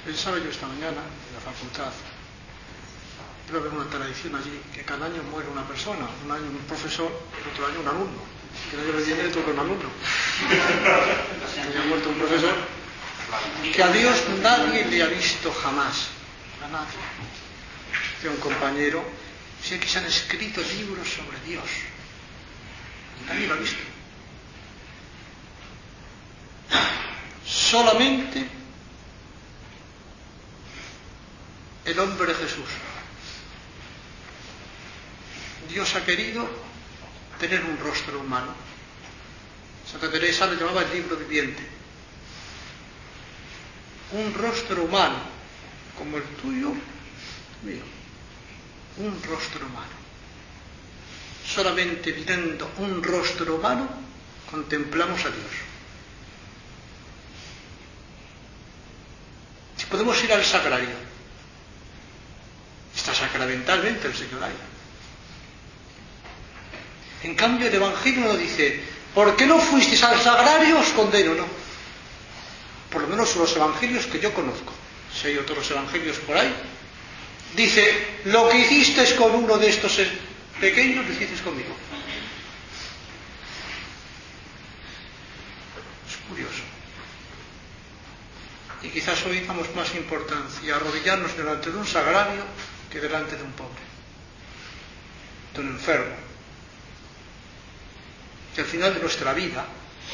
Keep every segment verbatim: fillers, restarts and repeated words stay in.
Pensaba yo esta mañana en la facultad, debe haber una tradición allí, que cada año muere una persona, un año un profesor, el otro año un alumno, que el año que viene toca un alumno, que haya muerto un profesor, que a Dios nadie le ha visto jamás, a nadie. De un compañero, sé que se han escrito libros sobre Dios, y nadie lo ha visto. Solamente el hombre Jesús. Dios ha querido tener un rostro humano. Santa Teresa le llamaba el libro viviente. Un rostro humano, como el tuyo, mío. Un rostro humano. Solamente viendo un rostro humano, contemplamos a Dios. Si podemos ir al sagrario, está sacramentalmente el Señor ahí. En cambio el Evangelio no dice, ¿por qué no fuisteis al sagrario? Os condeno, no. Por lo menos los evangelios que yo conozco. Si hay otros evangelios por ahí, dice, lo que hicisteis con uno de estos pequeños, lo hicisteis conmigo. Es curioso. Y quizás hoy damos más importancia a arrodillarnos delante de un sagrario que delante de un pobre, de un enfermo. Y al final de nuestra vida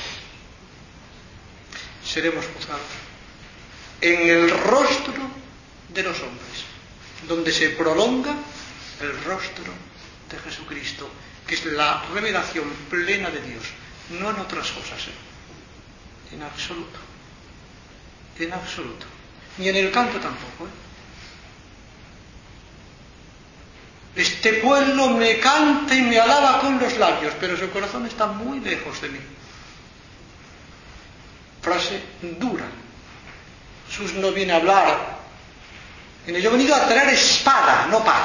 seremos juzgados en el rostro de los hombres, donde se prolonga el rostro de Jesucristo, que es la revelación plena de Dios, no en otras cosas, ¿eh? En absoluto, en absoluto, ni en el canto tampoco, ¿eh? Este pueblo me canta y me alaba con los labios, pero su corazón está muy lejos de mí. Frase dura. Jesús no viene a hablar. Yo he venido a traer espada, no paz.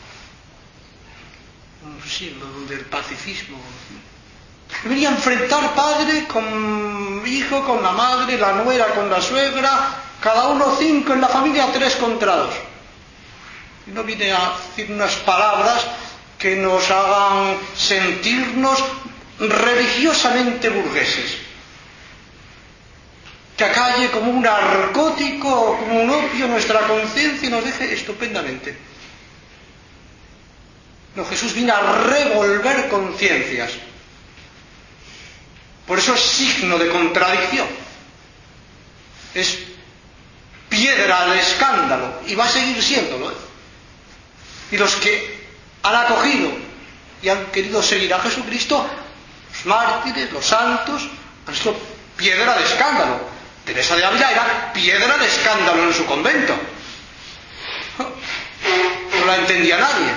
Un siglo donde el pacifismo. Yo venía a enfrentar padre con hijo, con la madre, la nuera con la suegra, cada uno cinco en la familia, tres contra dos. Y no viene a decir unas palabras que nos hagan sentirnos religiosamente burgueses. Que acalle como un narcótico, como un opio nuestra conciencia y nos deje estupendamente. No, Jesús viene a revolver conciencias. Por eso es signo de contradicción. Es piedra de escándalo y va a seguir siéndolo, ¿eh? Y los que han acogido y han querido seguir a Jesucristo, los mártires, los santos, han sido piedra de escándalo. Teresa de Ávila era piedra de escándalo en su convento. No la entendía nadie.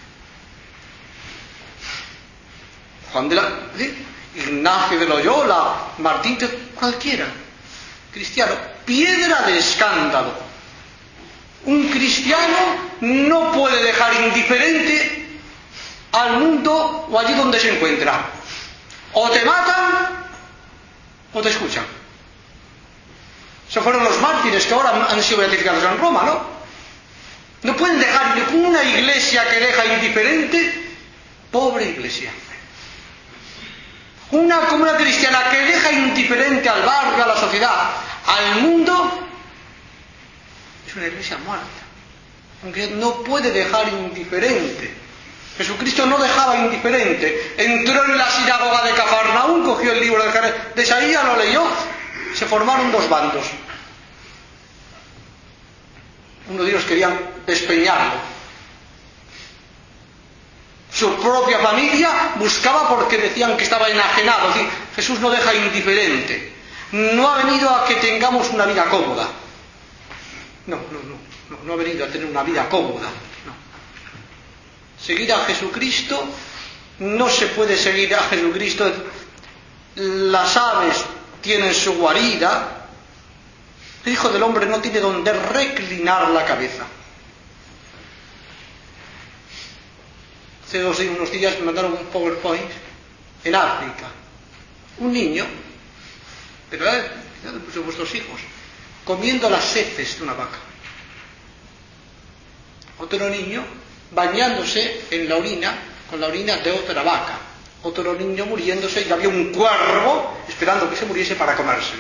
Juan de la... ¿sí? Ignacio de Loyola, Martín de... cualquiera, cristiano, piedra de escándalo. Un cristiano no puede dejar indiferente al mundo o allí donde se encuentra. O te matan o te escuchan. Esos fueron los mártires que ahora han sido beatificados en Roma, ¿no? No pueden dejar una iglesia que deja indiferente, pobre iglesia. Una comunidad cristiana que deja indiferente al barrio, a la sociedad, al mundo, es una iglesia muerta, aunque no puede dejar indiferente. Jesucristo no dejaba indiferente. Entró en la sinagoga de Cafarnaúm, cogió el libro de Isaías, lo leyó, se formaron dos bandos. Uno de ellos querían despeñarlo. Su propia familia buscaba porque decían que estaba enajenado. Es decir, Jesús no deja indiferente. No ha venido a que tengamos una vida cómoda. No, no, no, no, no ha venido a tener una vida cómoda. No. Seguir a Jesucristo, no se puede seguir a Jesucristo. Las aves tienen su guarida. El Hijo del Hombre no tiene donde reclinar la cabeza. Hace dos, unos días me mandaron un PowerPoint en África. Un niño, pero eh, de vuestros hijos, comiendo las heces de una vaca. Otro niño bañándose en la orina, con la orina de otra vaca. Otro niño muriéndose y había un cuervo esperando que se muriese para comérselo.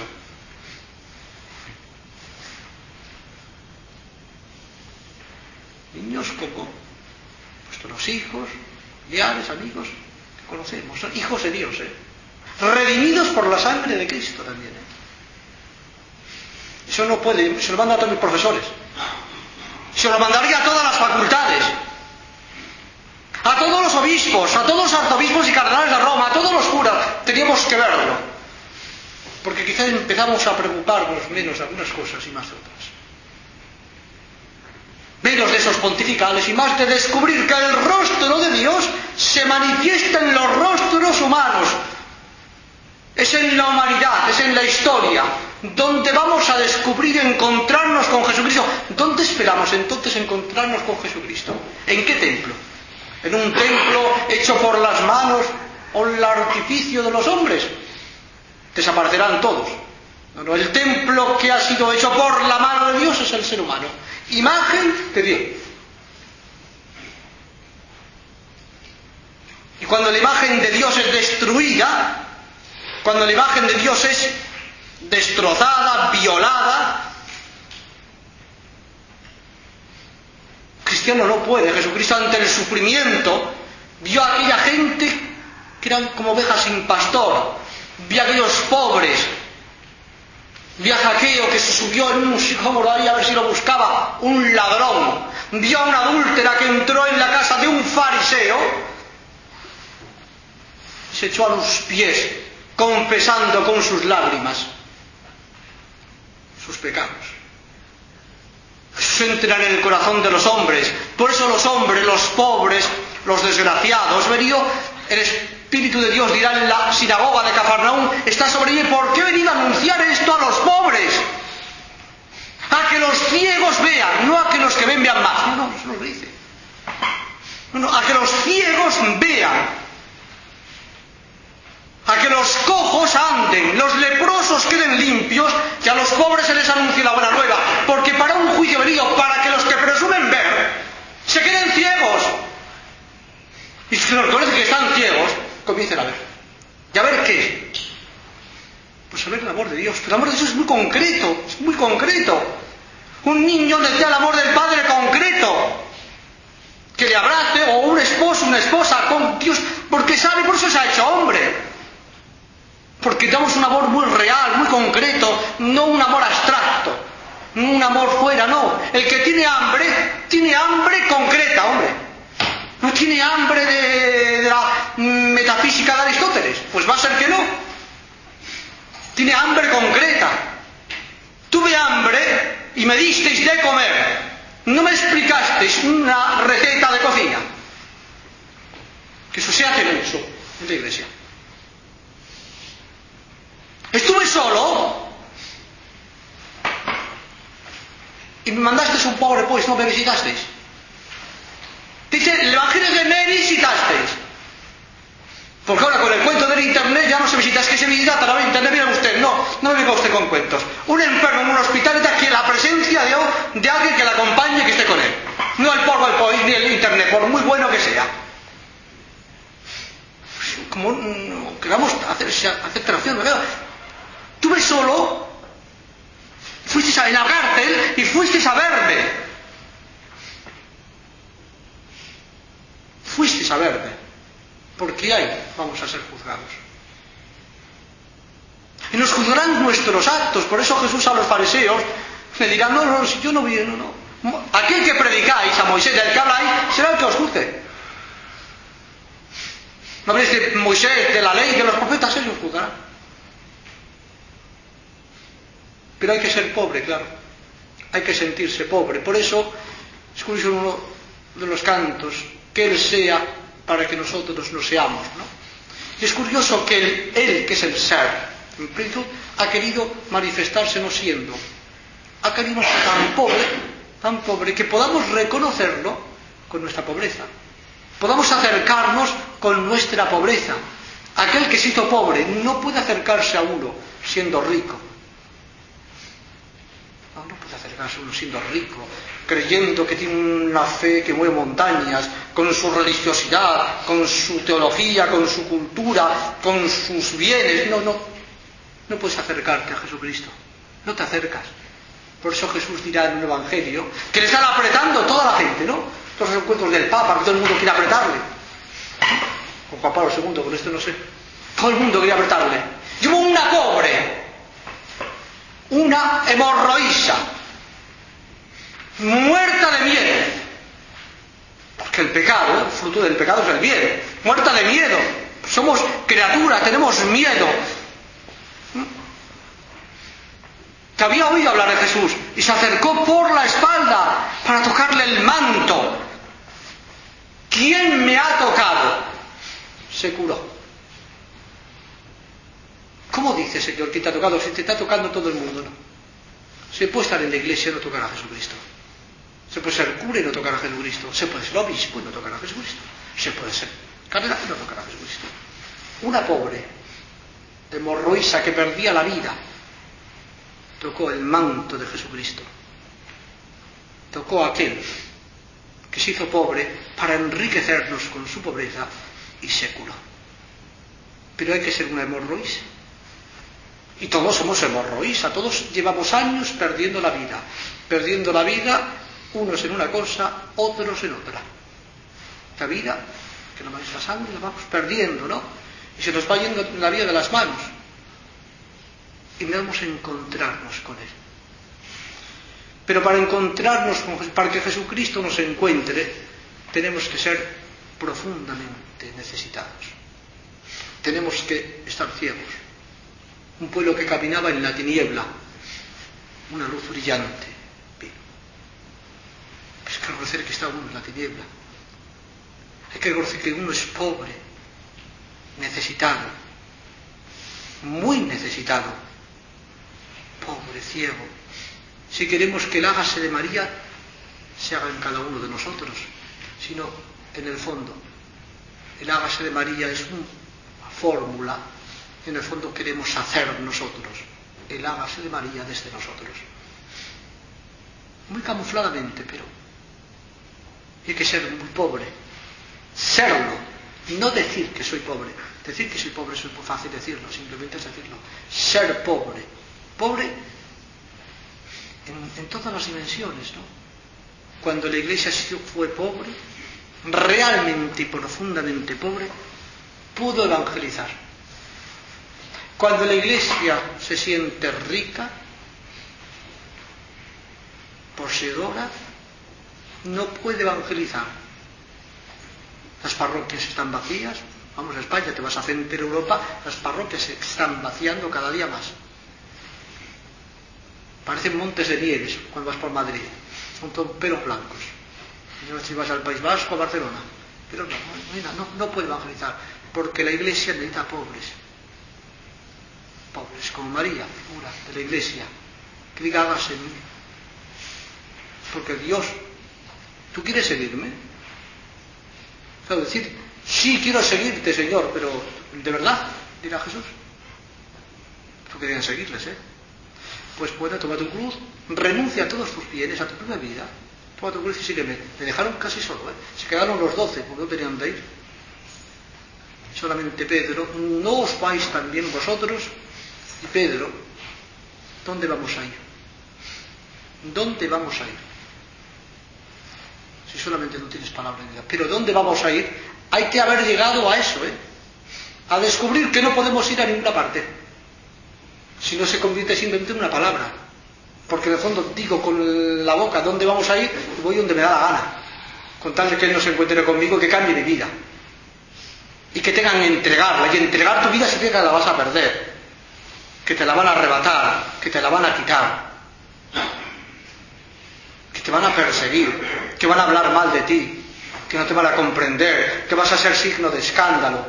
Niños como nuestros hijos, leales, amigos, que conocemos, son hijos de Dios, ¿eh? Redimidos por la sangre de Cristo también, ¿eh? Eso no puede, se lo manda a todos mis profesores, se lo mandaría a todas las facultades, a todos los obispos, a todos los arzobispos y cardenales de Roma, a todos los curas. Teníamos que verlo, porque quizás empezamos a preocuparnos menos de algunas cosas y más de otras. Menos de esos pontificales y más de descubrir que el rostro de Dios se manifiesta en los rostros humanos. Es en la humanidad, es en la historia, donde vamos a descubrir y encontrarnos con Jesucristo. ¿Dónde esperamos entonces encontrarnos con Jesucristo? ¿En qué templo? ¿En un templo hecho por las manos o el artificio de los hombres? Desaparecerán todos. No, no, el templo que ha sido hecho por la mano de Dios es el ser humano. Imagen de Dios. Y cuando la imagen de Dios es destruida, cuando la imagen de Dios es destrozada, violada, cristiano no puede. Jesucristo, ante el sufrimiento, vio a aquella gente que eran como ovejas sin pastor, vio a aquellos pobres, vio a Zaqueo que se subió en un sicómoro ahí a ver si lo buscaba un ladrón, vio a una adúltera que entró en la casa de un fariseo, se echó a los pies confesando con sus lágrimas sus pecados. Jesús entra en el corazón de los hombres. Por eso los hombres, los pobres, los desgraciados, venido el Espíritu de Dios dirá en la sinagoga de Cafarnaúm, está sobre mí, ¿por qué he venido a anunciar esto a los pobres? A que los ciegos vean, no a que los que ven vean más. No, no, eso no lo dice. No, no, a que los ciegos vean. A que los cojos anden, los leprosos queden limpios, y a los pobres se les anuncie la buena nueva. Porque para un juicio venido, para que los que presumen ver, se queden ciegos. Y si los conocen que están ciegos, comiencen a ver. ¿Y a ver qué? Pues a ver el amor de Dios. Pero el amor de Dios es muy concreto, es muy concreto. Un niño desea el amor del Padre concreto. Que le abrace, o un esposo, una esposa con Dios, porque sabe, por eso se ha hecho hombre. Porque damos un amor muy real, muy concreto, no un amor abstracto, no un amor fuera, no. El que tiene hambre, tiene hambre concreta, hombre. No tiene hambre de, de la metafísica de Aristóteles, pues va a ser que no. Tiene hambre concreta. Tuve hambre y me disteis de comer. No me explicasteis una receta de cocina. Que eso se hace mucho en la iglesia. Estuve solo y me mandasteis un pobre, pues no me visitasteis. Dice, el Evangelio de me visitasteis. Porque ahora con el cuento del internet ya no se visita, es que se visita a través de internet. Mira usted, no, no me venga usted con cuentos. Un enfermo en un hospital está que la presencia de, de alguien que le acompañe, que esté con él. No el PowerPoint ni el internet, por muy bueno que sea. Como no, queramos hacer aceptación, ¿verdad? Tuve solo, fuisteis a, en la cárcel y fuisteis a verme. Fuisteis a verme. Porque ahí vamos a ser juzgados. Y nos juzgarán nuestros actos. Por eso Jesús a los fariseos le dirá, no, no, si yo no vi, no, no. Aquel que predicáis a Moisés, del que habláis, será el que os juzgue. ¿No veis que Moisés, de la ley, de los profetas, ellos juzgarán? Pero hay que ser pobre, claro. Hay que sentirse pobre. Por eso, es curioso uno de los cantos, que Él sea para que nosotros no seamos, ¿no? Y es curioso que Él, él, que es el ser, en plenitud, ha querido manifestarse no siendo. Ha querido ser tan pobre, tan pobre, que podamos reconocerlo con nuestra pobreza. Podamos acercarnos con nuestra pobreza. Aquel que se hizo pobre no puede acercarse a uno siendo rico. verás uno siendo rico, creyendo que tiene una fe que mueve montañas, con su religiosidad, con su teología, con su cultura, con sus bienes. No, no, no puedes acercarte a Jesucristo, no te acercas. Por eso Jesús dirá en un evangelio que le están apretando toda la gente, ¿no? Todos los encuentros del Papa, que todo el mundo quiere apretarle. Con Juan Pablo segundo, con esto no sé. Todo el mundo quería apretarle. Y hubo una pobre, una hemorroísa, muerta de miedo. Porque el pecado, el fruto del pecado es el miedo. Muerta de miedo. Somos criaturas, tenemos miedo. Que había oído hablar de Jesús y se acercó por la espalda para tocarle el manto. ¿Quién me ha tocado? Se curó. ¿Cómo dice, Señor, quién te ha tocado? Si te está tocando todo el mundo, ¿no? Se puede estar en la iglesia y no tocar a Jesucristo. Se puede ser cura y no tocar a Jesucristo. Se puede ser obispo y no tocar a Jesucristo. Se puede ser cardenal y no tocar a Jesucristo. Una pobre hemorroísa que perdía la vida tocó el manto de Jesucristo. Tocó a aquel que se hizo pobre para enriquecernos con su pobreza y se curó. Pero hay que ser una hemorroísa. Y todos somos hemorroísa, todos llevamos años perdiendo la vida. Perdiendo la vida, unos en una cosa, otros en otra. La vida, que no es la sangre, la vamos perdiendo, ¿no? Y se nos va yendo la vida de las manos. Y debemos encontrarnos con Él. Pero para encontrarnos con Jesús, para que Jesucristo nos encuentre, tenemos que ser profundamente necesitados. Tenemos que estar ciegos. Un pueblo que caminaba en la tiniebla, una luz brillante. Es que reconocer que está uno en la tiniebla. Hay que reconocer que uno es pobre, necesitado, muy necesitado. Pobre, ciego. Si queremos que el hágase de María se haga en cada uno de nosotros, sino en el fondo, el hágase de María es una fórmula, en el fondo queremos hacer nosotros, el hágase de María desde nosotros. Muy camufladamente, pero hay que ser muy pobre, serlo, no decir que soy pobre. Decir que soy pobre es muy fácil decirlo, simplemente es decirlo. Ser pobre. Pobre en, en todas las dimensiones, ¿no? Cuando la iglesia fue pobre, realmente y profundamente pobre, pudo evangelizar. Cuando la iglesia se siente rica, poseedora, no puede evangelizar. Las parroquias están vacías. Vamos a España, te vas a Centro Europa, las parroquias se están vaciando cada día más. Parecen montes de nieves cuando vas por Madrid. Son todos pelos blancos. Si vas al País Vasco, a Barcelona. Pero no, mira, no, no puede evangelizar, porque la iglesia necesita pobres. Pobres, como María, figura de la iglesia, que diga, hágase en mí. Porque Dios, ¿tú quieres seguirme? Claro, decir, sí quiero seguirte, Señor, pero ¿de verdad? Dirá Jesús. No querían seguirles, ¿eh? Pues bueno, toma tu cruz, renuncia a todos tus bienes, a tu propia vida, toma tu cruz y sígueme. Me dejaron casi solo, ¿eh? Se quedaron los doce, porque no tenían de ir. Solamente Pedro, ¿no os vais también vosotros? Y Pedro, ¿dónde vamos a ir? ¿Dónde vamos a ir? Si solamente no tienes palabra de vida. Pero ¿dónde vamos a ir? Hay que haber llegado a eso, ¿eh? A descubrir que no podemos ir a ninguna parte. Si no se convierte simplemente en una palabra. Porque en el fondo digo con la boca dónde vamos a ir y voy donde me da la gana. Con tal de que Él no se encuentre conmigo, que cambie mi vida. Y que tengan que entregarla. Y entregar tu vida significa que la vas a perder. Que te la van a arrebatar. Que te la van a quitar. Que te van a perseguir. Que van a hablar mal de ti. Que no te van a comprender. Que vas a ser signo de escándalo.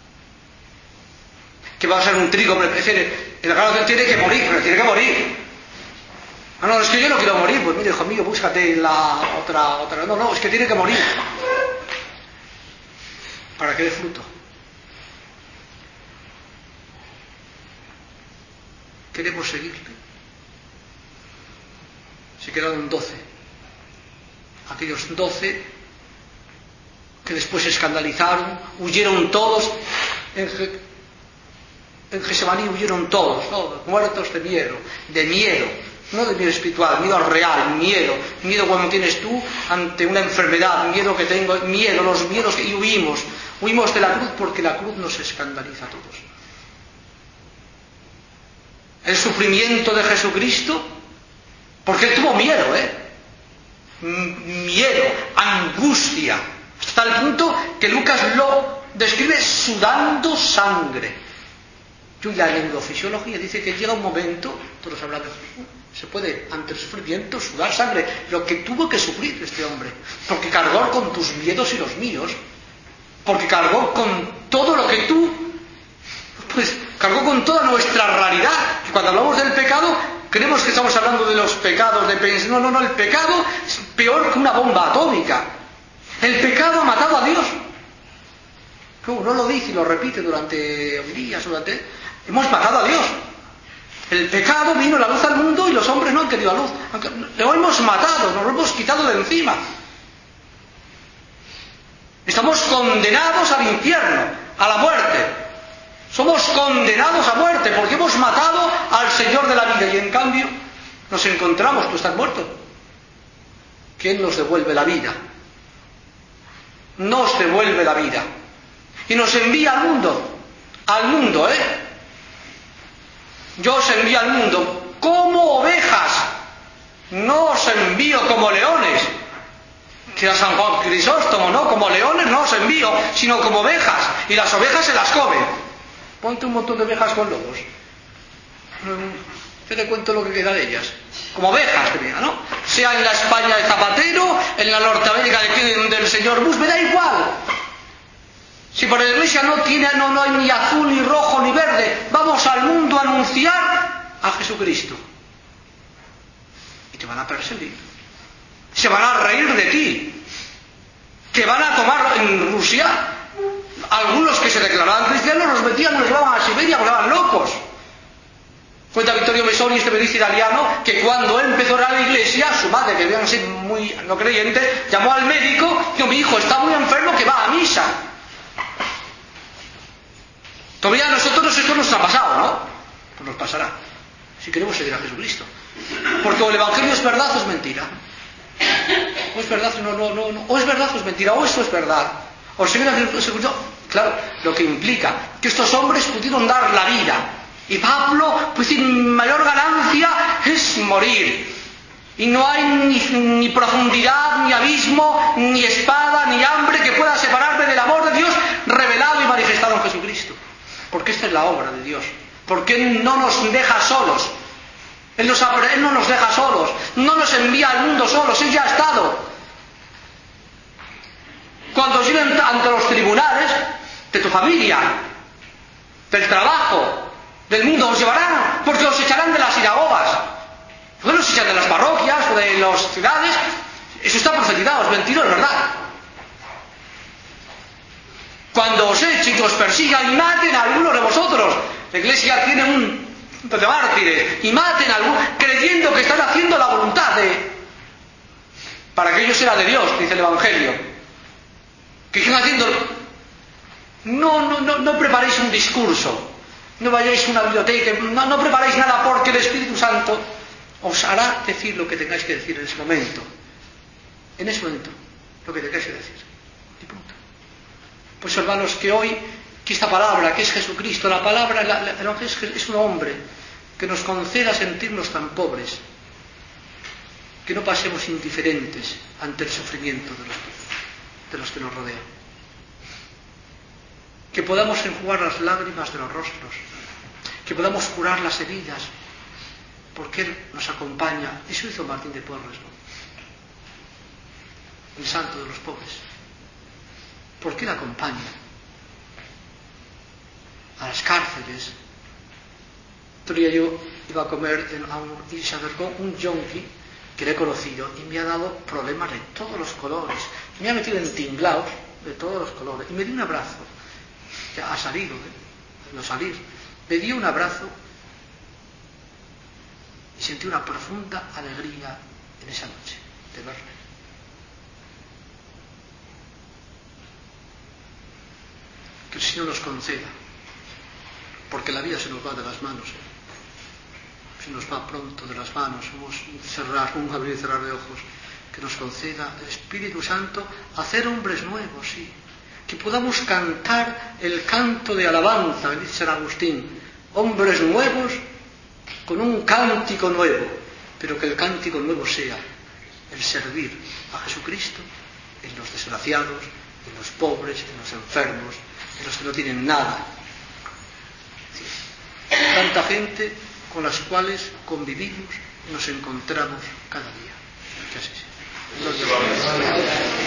Que vas a ser un trigo. El grano tiene que morir, pero tiene que morir. Ah, no, es que yo no quiero morir. Pues mire, hijo mío, búscate la otra, otra. No, no, es que tiene que morir. Para que dé fruto. Queremos seguirle. Se quedaron doce. Aquellos doce que después se escandalizaron, huyeron todos. En, Je en Gesemaní huyeron todos, todos, muertos de miedo, de miedo, no de miedo espiritual, miedo real, miedo, miedo cuando tienes tú ante una enfermedad, miedo que tengo, miedo, los miedos que y huimos, huimos de la cruz porque la cruz nos escandaliza a todos. El sufrimiento de Jesucristo, porque él tuvo miedo, ¿eh? Miedo, angustia, hasta el punto que Lucas lo describe sudando sangre. Y la neurofisiología dice que llega un momento, todos hablan de se puede, ante el sufrimiento, sudar sangre, lo que tuvo que sufrir este hombre, porque cargó con tus miedos y los míos, porque cargó con todo lo que tú, pues cargó con toda nuestra realidad. Y cuando hablamos del pecado, creemos que estamos hablando de los pecados de pensar. No, no, no, el pecado es peor que una bomba atómica. El pecado ha matado a Dios. No, no lo dice y lo repite durante días, durante... Hemos matado a Dios. El pecado vino la luz al mundo y los hombres no han querido la luz. Lo hemos matado, nos lo hemos quitado de encima. Estamos condenados al infierno, a la muerte. Somos condenados a muerte porque hemos matado al Señor de la vida y en cambio nos encontramos, tú estás muerto. ¿Quién nos devuelve la vida? Nos devuelve la vida. Y nos envía al mundo. Al mundo, ¿eh? Yo os envío al mundo como ovejas. No os envío como leones. Que a San Juan Crisóstomo, ¿no? Como leones no os envío, sino como ovejas. Y las ovejas se las comen. Ponte un montón de ovejas con lobos. Yo te cuento lo que queda de ellas. Como ovejas, ¿no? Sea en la España de Zapatero, en la Norteamérica de, del señor Bush, me da igual. Si por la iglesia no tiene, no, no hay ni azul, ni rojo, ni verde, vamos al mundo a anunciar a Jesucristo. Y te van a perseguir. Se van a reír de ti. Te van a tomar en Rusia. Algunos que se declaraban cristianos los metían, los llevaban a Siberia, los llevaban locos. Cuenta Vittorio Messori, este periodista italiano, que cuando él empezó a ir a la iglesia, su madre, que debían ser muy no creyentes, llamó al médico y dijo: mi hijo está muy enfermo, que va a misa. Todavía a nosotros esto nos ha pasado, ¿no? Pues nos pasará, si queremos seguir a Jesucristo. Porque o el Evangelio es verdad o es mentira. O es verdad, no, no, no, no. O es verdad o es mentira, o eso es verdad. O seguir a Jesucristo, claro, lo que implica que estos hombres pudieron dar la vida. Y Pablo, pues sin mayor ganancia es morir. Y no hay ni, ni profundidad, ni abismo, ni espada, ni hambre que pueda separarme del amor de Dios revelado y manifestado en Jesucristo. Porque esta es la obra de Dios. Porque Él no nos deja solos. Él, nos, Él no nos deja solos. No nos envía al mundo solos. Él ya ha estado. Cuando lleguen ante los tribunales de tu familia, del trabajo, del mundo, os llevarán, porque os echarán de las sinagogas. No los echan de las parroquias o de las ciudades. Eso está profetizado, es mentira, es verdad. Cuando os echen y os persigan y maten a algunos de vosotros, la iglesia tiene un de mártires, y maten a algunos creyendo que están haciendo la voluntad de... Para que ellos sea de Dios, dice el Evangelio. Que estén haciendo... No, no, no, no preparéis un discurso, no vayáis a una biblioteca, no, no preparéis nada, porque el Espíritu Santo os hará decir lo que tengáis que decir en ese momento. En ese momento, lo que tengáis que decir. Y punto. Pues hermanos, que hoy, que esta palabra, que es Jesucristo, la palabra, la, la, la, es, es un hombre que nos conceda sentirnos tan pobres, que no pasemos indiferentes ante el sufrimiento de los, de los que nos rodean. Que podamos enjugar las lágrimas de los rostros, que podamos curar las heridas, porque Él nos acompaña. Eso hizo Martín de Porres, ¿no? El santo de los pobres. Porque Él acompaña a las cárceles. Otro día yo iba a comer en, a un, y se acercó un yonki que le he conocido y me ha dado problemas de todos los colores. Me ha metido en tinglaos de todos los colores y me dio un abrazo. Ya ha salido, ¿eh? No salir. Me dio un abrazo y sentí una profunda alegría esa noche, de verle. Que el Señor nos conceda, porque la vida se nos va de las manos, ¿eh? Se nos va pronto de las manos, vamos a cerrar, un abrir y cerrar de ojos, que nos conceda el Espíritu Santo hacer hombres nuevos, sí, que podamos cantar el canto de alabanza, dice San Agustín, hombres nuevos con un cántico nuevo, pero que el cántico nuevo sea el servir a Jesucristo en los desgraciados, en los pobres, en los enfermos, en los que no tienen nada. Sí. Tanta gente con las cuales convivimos y nos encontramos cada día. Que así sea.